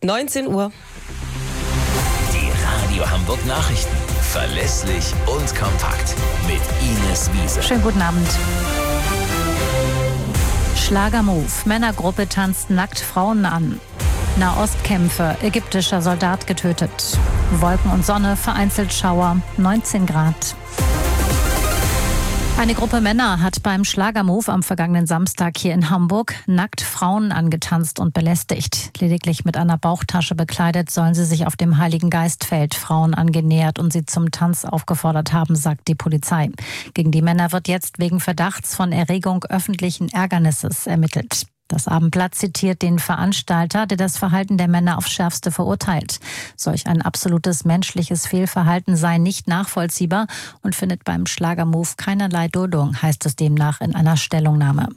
19 Uhr. Die Radio Hamburg Nachrichten. Verlässlich und kompakt. Mit Ines Wiese. Schönen guten Abend. Schlagermove. Männergruppe tanzt nackt Frauen an. Nahostkämpfe. Ägyptischer Soldat getötet. Wolken und Sonne, vereinzelt Schauer. 19 Grad. Eine Gruppe Männer hat beim Schlagermove am vergangenen Samstag hier in Hamburg nackt Frauen angetanzt und belästigt. Lediglich mit einer Bauchtasche bekleidet sollen sie sich auf dem Heiligen Geistfeld Frauen angenähert und sie zum Tanz aufgefordert haben, sagt die Polizei. Gegen die Männer wird jetzt wegen Verdachts von Erregung öffentlichen Ärgernisses ermittelt. Das Abendblatt zitiert den Veranstalter, der das Verhalten der Männer aufs Schärfste verurteilt. Solch ein absolutes menschliches Fehlverhalten sei nicht nachvollziehbar und findet beim Schlagermove keinerlei Duldung, heißt es demnach in einer Stellungnahme.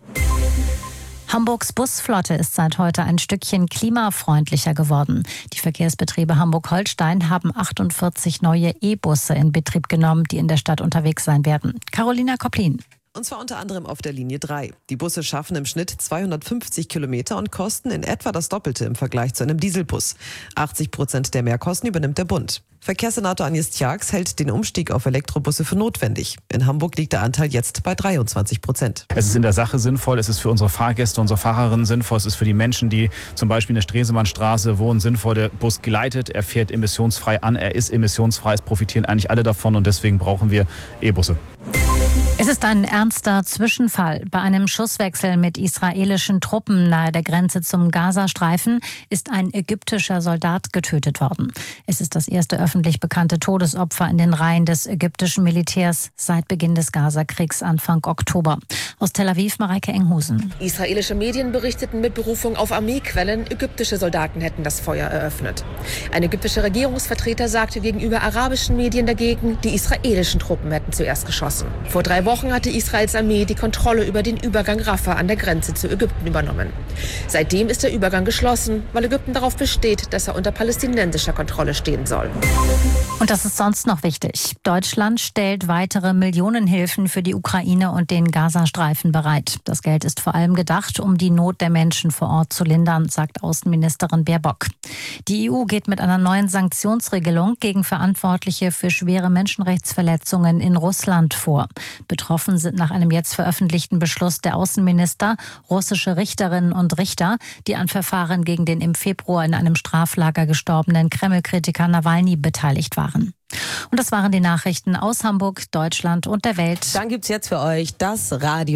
Hamburgs Busflotte ist seit heute ein Stückchen klimafreundlicher geworden. Die Verkehrsbetriebe Hamburg-Holstein haben 48 neue E-Busse in Betrieb genommen, die in der Stadt unterwegs sein werden. Carolina Kopplin. Und zwar unter anderem auf der Linie 3. Die Busse schaffen im Schnitt 250 Kilometer und kosten in etwa das Doppelte im Vergleich zu einem Dieselbus. 80% der Mehrkosten übernimmt der Bund. Verkehrssenator Agnes Tjax hält den Umstieg auf Elektrobusse für notwendig. In Hamburg liegt der Anteil jetzt bei 23%. Es ist in der Sache sinnvoll, es ist für unsere Fahrgäste, unsere Fahrerinnen sinnvoll, es ist für die Menschen, die zum Beispiel in der Stresemannstraße wohnen, sinnvoll. Der Bus gleitet, er fährt emissionsfrei an, er ist emissionsfrei, es profitieren eigentlich alle davon und deswegen brauchen wir E-Busse. Es ist ein ernster Zwischenfall. Bei einem Schusswechsel mit israelischen Truppen nahe der Grenze zum Gazastreifen ist ein ägyptischer Soldat getötet worden. Es ist das erste öffentlich bekannte Todesopfer in den Reihen des ägyptischen Militärs seit Beginn des Gazakriegs Anfang Oktober. Aus Tel Aviv Mareike Enghusen. Israelische Medien berichteten mit Berufung auf Armeequellen, ägyptische Soldaten hätten das Feuer eröffnet. Ein ägyptischer Regierungsvertreter sagte gegenüber arabischen Medien dagegen, die israelischen Truppen hätten zuerst geschossen. Vor 3 Wochen hatte Israels Armee die Kontrolle über den Übergang Rafah an der Grenze zu Ägypten übernommen. Seitdem ist der Übergang geschlossen, weil Ägypten darauf besteht, dass er unter palästinensischer Kontrolle stehen soll. Und das ist sonst noch wichtig. Deutschland stellt weitere Millionenhilfen für die Ukraine und den Gazastreifen bereit. Das Geld ist vor allem gedacht, um die Not der Menschen vor Ort zu lindern, sagt Außenministerin Baerbock. Die EU geht mit einer neuen Sanktionsregelung gegen Verantwortliche für schwere Menschenrechtsverletzungen in Russland vor. Betroffen sind nach einem jetzt veröffentlichten Beschluss der Außenminister russische Richterinnen und Richter, die an Verfahren gegen den im Februar in einem Straflager gestorbenen Kreml-Kritiker Nawalny beteiligt waren. Und das waren die Nachrichten aus Hamburg, Deutschland und der Welt. Dann gibt's jetzt für euch das Radio.